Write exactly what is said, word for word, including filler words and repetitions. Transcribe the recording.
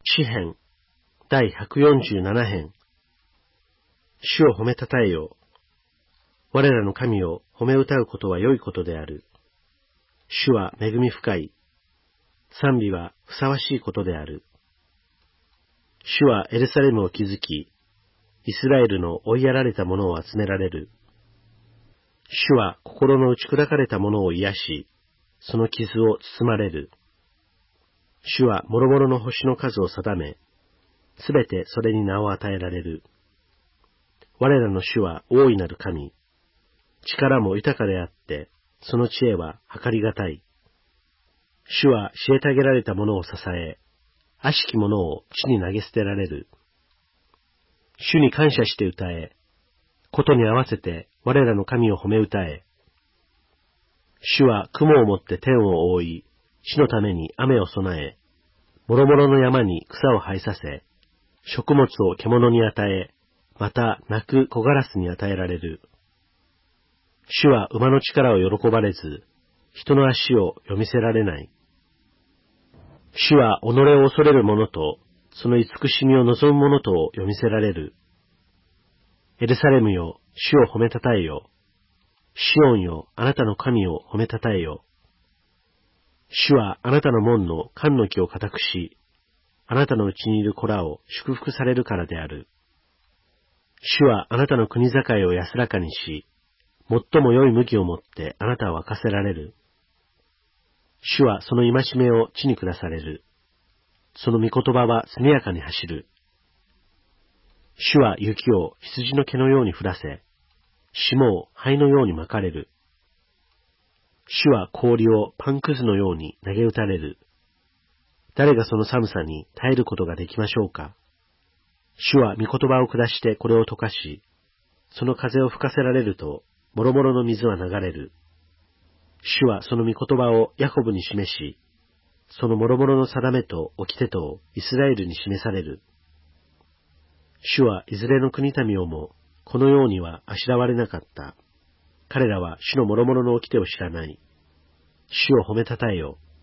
詩編第ひゃくよんじゅうなな編。主を褒めたたえよ。我らの神を褒め歌うことは良いことである。主は恵み深い。賛美はふさわしいことである。主はエルサレムを築き、イスラエルの追いやられた者を集められる。主は心の打ち砕かれた者を癒し、その傷を包まれる。主は諸々の星の数を定め、すべてそれに名を与えられる。我らの主は大いなる神。力も豊かであって、その知恵は計りがたい。主は虐げられた者を支え、悪しき者を地に投げ捨てられる。主に感謝して歌え、ことに合わせて我らの神を褒め歌え。主は雲をもって天を覆い、地のために雨を備え、諸々の山に草を生えさせ、食物を獣に与え、また鳴く小ガラスに与えられる。主は馬の力を喜ばれず、人の足を読みせられない。主は己を恐れる者と、その慈しみを望む者とを読みせられる。エルサレムよ、主を褒めたたえよ。シオンよ、あなたの神を褒めたたえよ。主はあなたの門の冠の木を固くし、あなたのうちにいる子らを祝福されるからである。主はあなたの国境を安らかにし、最も良い麦をもってあなたを沸かせられる。主はその戒めを地に下される。その御言葉は速やかに走る。主は雪を羊の毛のように降らせ、霜を灰のように巻かれる。主は氷をパンくずのように投げ打たれる。誰がその寒さに耐えることができましょうか。主は御言葉を下してこれを溶かし、その風を吹かせられると、諸々の水は流れる。主はその御言葉をヤコブに示し、その諸々の定めと掟とをイスラエルに示される。主はいずれの国民をも、このようにはあしらわれなかった。彼らは主の諸々の掟を知らない。主を褒めたたえよ。